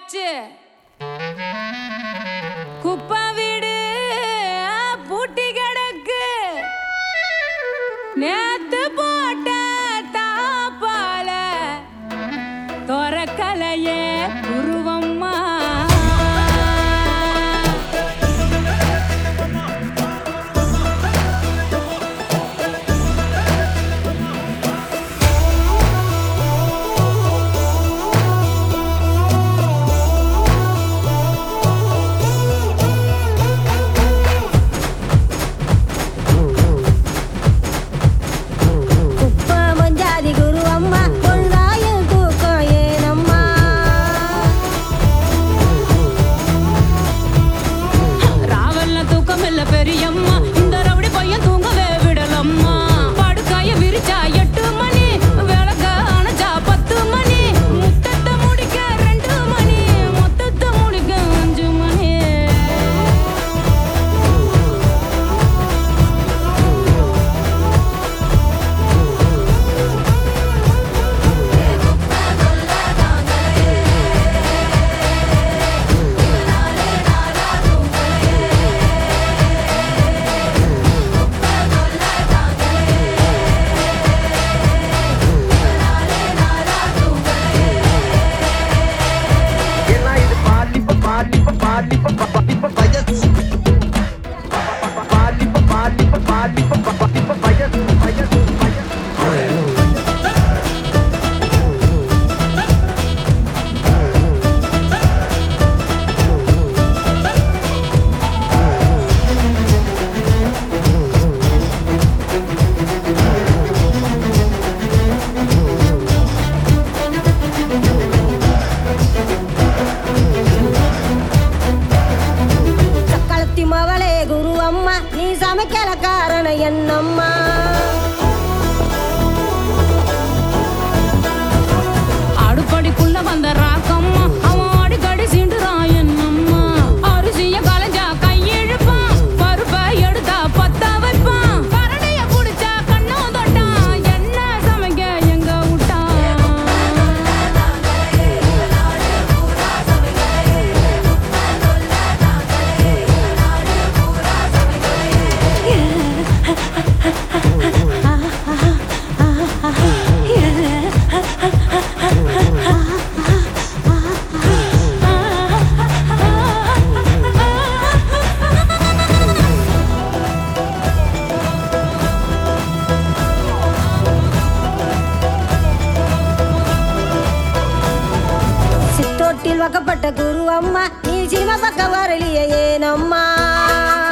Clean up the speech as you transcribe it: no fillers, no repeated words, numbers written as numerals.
போச்சு. குப்பை வீடு பூட்டி கிடக்கு. நேத்து போட்ட தாப்பால தொரக்கலையே குருவம்மா. பெரியம்மா இந்த ரவுடி பையன் தூங்கவே விடலம்மா. படுக்காய விரிச்சா 8 மணி, விளக்க அணைச்சா 10 மணி, முத்தத்தை முடிக்க 2 மணி, மொத்தத்தை முடிக்க 5 மணி. நீ சமைக்கல காரணம் என்னம்மா? அடுப்படிக்குள்ள வந்த ராக்கம்மா அவன் அடிக்கடி சீண்டுறான் என்னம்மா. அரிசிய கலைஞ்சா கையெழுப்பான், பருப்பை எடுத்தா பத்த வைப்பான், கரடிய குடிச்சா கண்ணும் தொட்டான், என்ன சமைக்க எங்க விட்டான்? சித்தோட்டில் வக்கப்பட்ட குரு அம்மா, நீ சினிமா பக்கம் வரலையே ஏனம்மா?